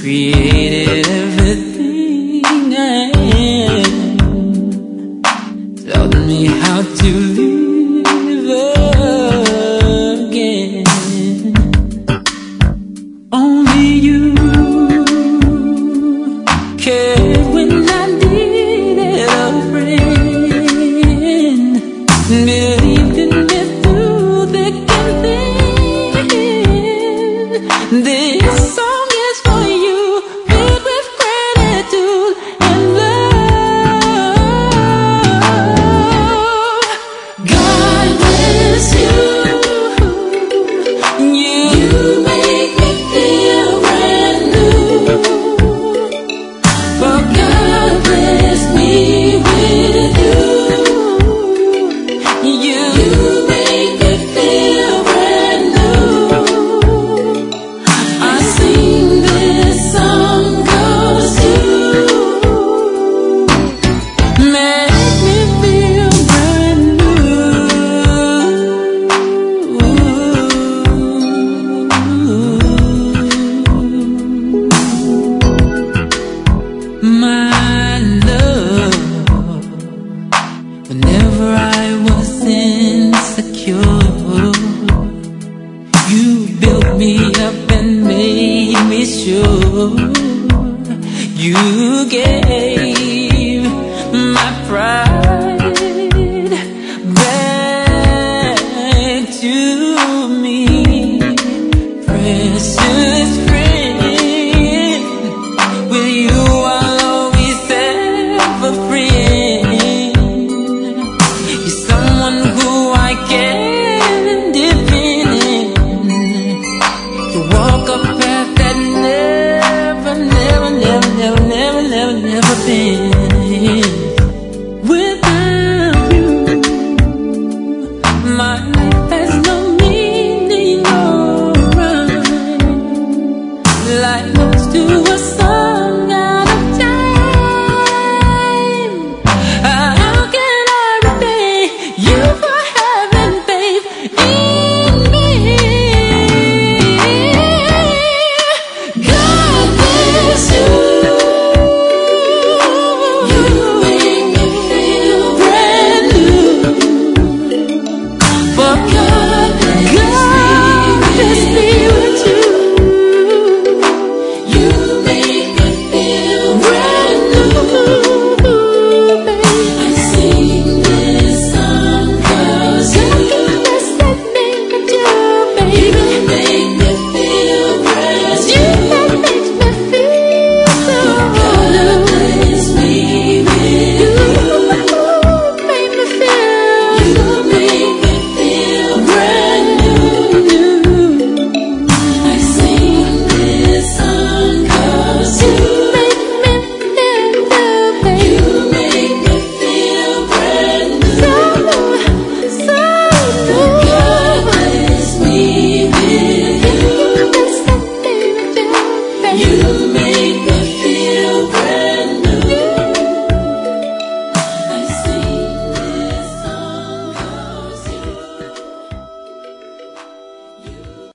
created everything I am, taught me how to live again. Only you cared when I needed a friend, believed in me through thick and thin. This song is for you, filled with gratitude and love. God bless you. You make me feel brand new. For God blessed me with you. You make me feel brand new. I sing this song 'cause you make me feel brand new. My love, whenever I was insecure, you built me up and made me sure. You gave my pride back to me. Precious friend, with you I'll always have a friend. You're someone who I can depend on, to walk a path that never